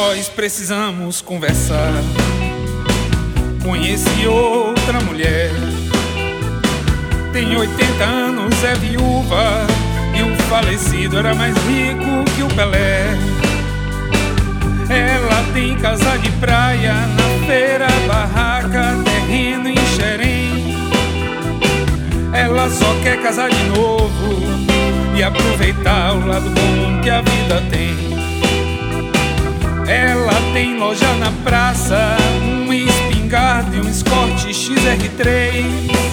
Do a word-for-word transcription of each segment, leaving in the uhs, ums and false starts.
Nós precisamos conversar. Conheci outra mulher, tem oitenta anos, é viúva, e o falecido era mais rico que o Pelé. Ela tem casa de praia na feira, barraca, terreno em Xerém. Ela só quer casar de novo e aproveitar o lado bom que a vida tem. Ela tem loja na praça, um espingarda e um Escort X R três.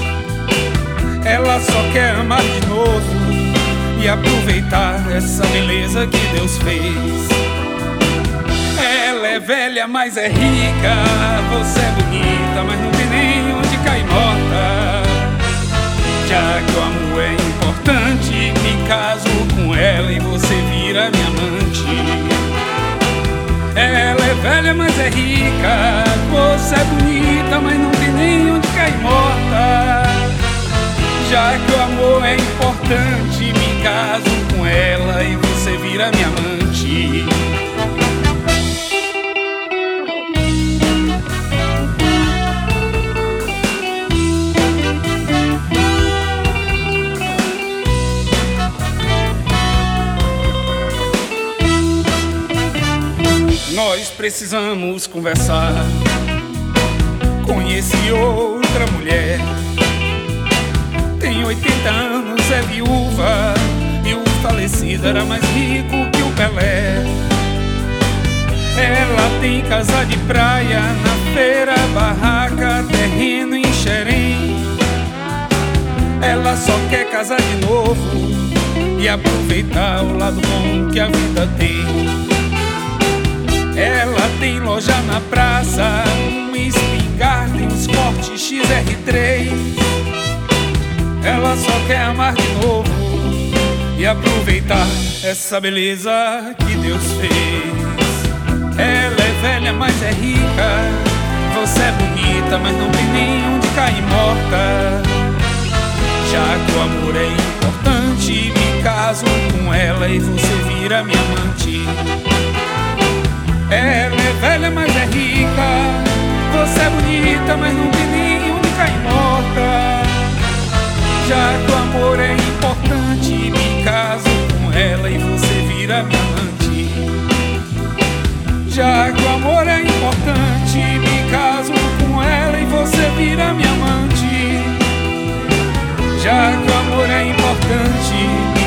Ela só quer amar de novo e aproveitar essa beleza que Deus fez. Ela é velha, mas é rica. Você é bonita, mas não tem nem onde cair morta. Já que o amor é importante, me caso com ela e você vira minha amante. Ela é velha, mas é rica. Você é bonita, mas não tem nem onde cair morta. Já que o amor é importante, me caso com ela e você vira minha amante. Nós precisamos conversar. Conheci outra mulher, tem oitenta anos, é viúva, e o falecido era mais rico que o Pelé. Ela tem casa de praia na feira, barraca, terreno em Xerém. Ela só quer casar de novo e aproveitar o lado bom que a vida tem. Ela tem loja na praça, um espingarda e um Escort X R três. Ela só quer amar de novo e aproveitar essa beleza que Deus fez. Ela é velha, mas é rica. Você é bonita, mas não tem nem onde cair morta. Já que o amor é importante, me caso com ela e você vira minha amante. Ela é velha, mas é rica. Você é bonita, mas não tem nem onde cair morta. Já que o amor é importante, me caso com ela e você vira minha amante. Já que o amor é importante, me caso com ela e você vira minha amante. Já que o amor é importante,